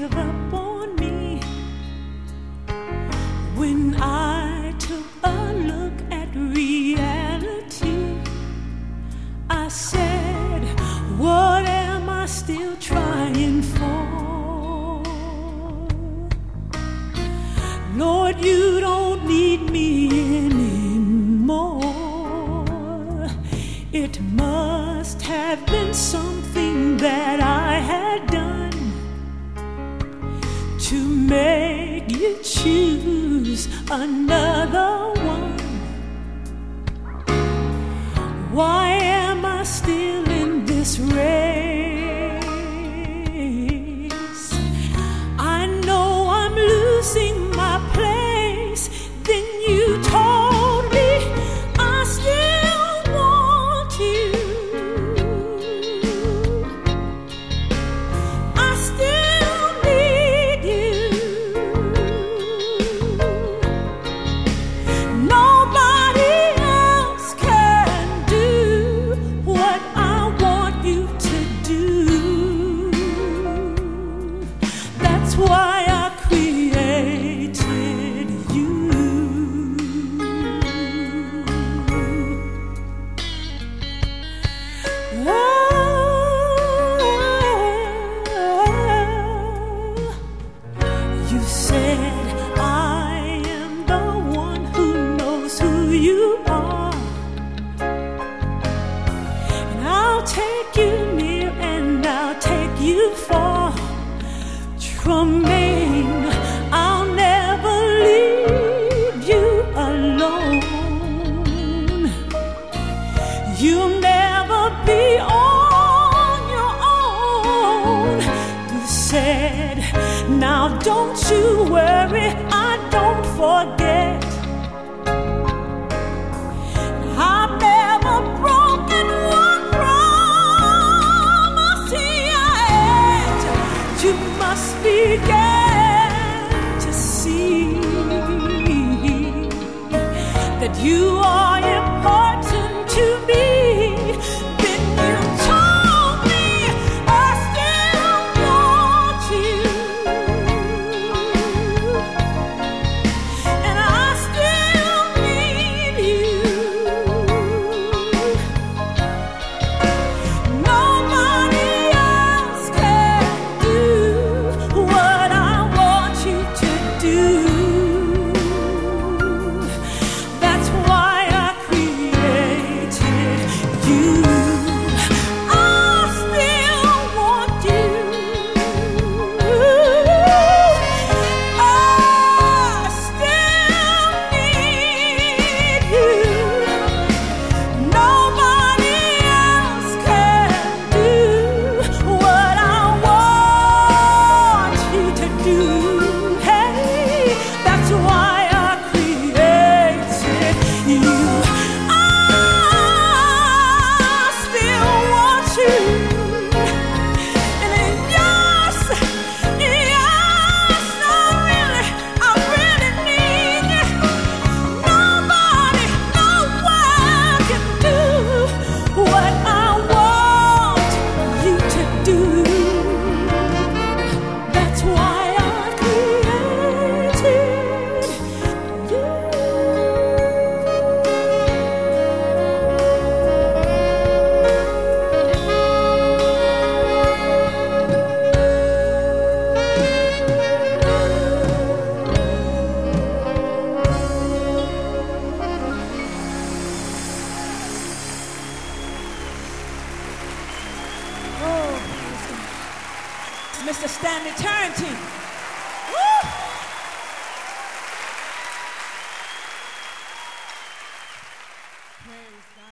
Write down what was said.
give up on me. When I took a look at reality, I said, what am I still trying for? Lord, you don't need me anymore. It must have been something that I had done to make you choose another one. Why am I still in this race? I know I'm losing my place. Then you told me I still want you. I still need you. Nobody else can do what I want you to do. That's why I created you. You said I am the one who knows who you are, and I'll take you near and I'll take you far. Tremaine, I'll never leave you alone. You'll never be on your own. You said, now don't you worry, I don't forget. I've never broken one promise yet. You must begin to see that you are important to me. Then you told me I still want you, and I still need you. Nobody else can do what I want you to do. That's why I created you. I still want you. I still need you. Nobody else can do what I want you to do. Hey, that's why I created you. I still want you. And yes, I really need you. Nobody, no one can do what I want you to do. That's why I created you. Oh, Mr. Stanley Turrentine.